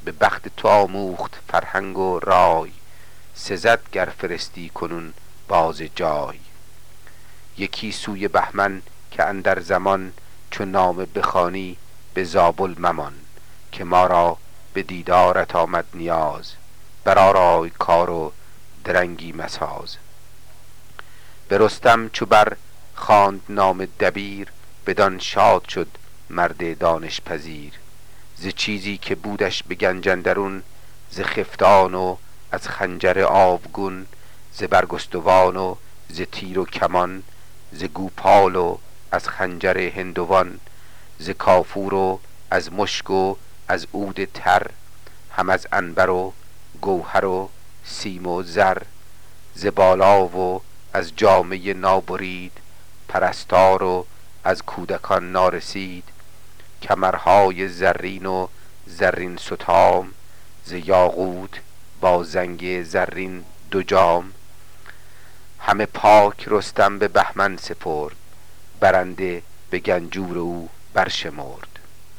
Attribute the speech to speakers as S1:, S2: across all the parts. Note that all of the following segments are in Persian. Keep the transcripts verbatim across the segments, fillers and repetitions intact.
S1: به بخت تو آموخت فرهنگ و رای، سزد گر فرستی کنون باز جای. یکی سوی بهمن که اندر زمان، چو نامه بخوانی به زابل ممان. که ما را به دیدارت آمد نیاز، برآرای کار و درنگی مساز. به رستم چو بر خواند نام دبیر، بدان شاد شد مرد دانش پذیر. ز چیزی که بودش به گنج اندرون، ز خفتان و از خنجر آبگون. ز برگستوان و ز تیر و کمان، ز گوپال و از خنجر هندوان. ز کافور و از مشک و از عود تر، هم از عنبر و گوهر و سیم و زر. ز بالا و از جامه نابرید، پرستار و از کودکان نارسید. کمرهای زرین و زرین ستام، ز یاقوت با زنگ زرین دو جام. همه پاک رستم به بهمن سپرد، برنده به گنجور او برشمرد.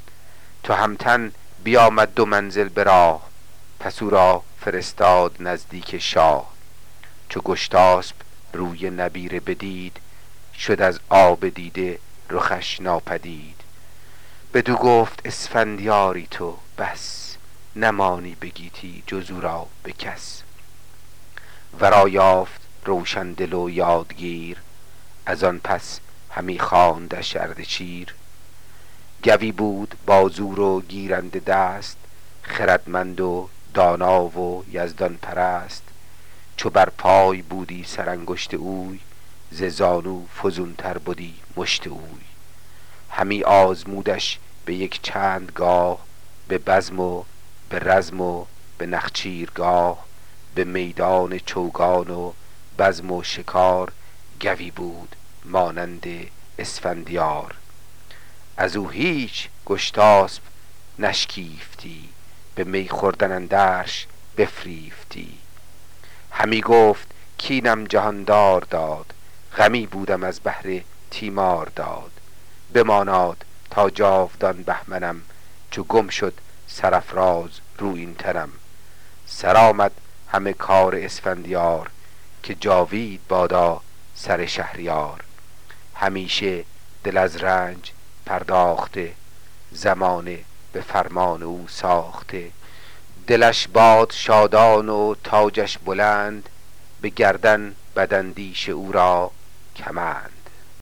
S1: تهمتن بیامد دو منزل به راه، پس او را فرستاد نزدیک شاه. چو گشتاسپ روی نبیره بدید، شد از آب دیده رخش ناپدید. بدو گفت اسفندیاری تو بس، نمانی به گیتی جز او را به کس. ورا یافت روشن دل و یادگیر، از آن پس همی خواندش اردشیر. گوی بود با زور و گیرنده دست، خردمند و دانا و یزدان پرست. چو بر پای بودی سرانگشت اوی، ز زانو فزونتر بدی مشت اوی. همی آزمودش به یک چند گاه، به بزم و به رزم و به نخچیرگاه. به میدان چوگان و بزم و شکار، گوی بود مانند اسفندیار. از او هیچ گشتاسپ نشکیفتی، به می خوردن اندرش بفریفتی. همی گفت کینم جهاندار داد، غمی بودم از بهر تیمار داد. بماناد تا جاودان بهمنم، چو گم شد سرافراز رویین تنم. سرآمد همه کار اسفندیار، که جاوید بادا سر شهریار. همیشه دل از رنج پرداخته، زمانه به فرمان او ساخته. دلش باد شادان و تاجش بلند، به گردن بداندیش او را کمند.